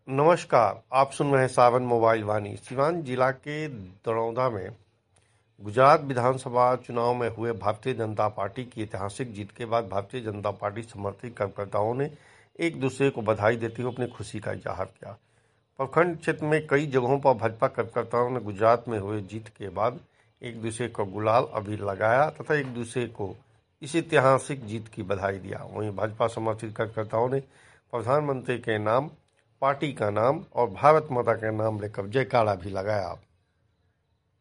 नमस्कार, आप सुन रहे हैं सावन मोबाइल वाणी। सिवान जिला के दरौदा में गुजरात विधानसभा चुनाव में हुए भारतीय जनता पार्टी की ऐतिहासिक जीत के बाद भारतीय जनता पार्टी समर्थित कार्यकर्ताओं ने एक दूसरे को बधाई देते हुए अपनी खुशी का इजहार किया। प्रखंड क्षेत्र में कई जगहों पर भाजपा कार्यकर्ताओं ने गुजरात में हुए जीत के बाद एक दूसरे को गुलाल अबीर लगाया तथा एक दूसरे को इस ऐतिहासिक जीत की बधाई दिया। वहीं भाजपा समर्थित कार्यकर्ताओं ने प्रधानमंत्री के नाम, पार्टी का नाम और भारत माता का नाम लेकर जयकारा भी लगाया।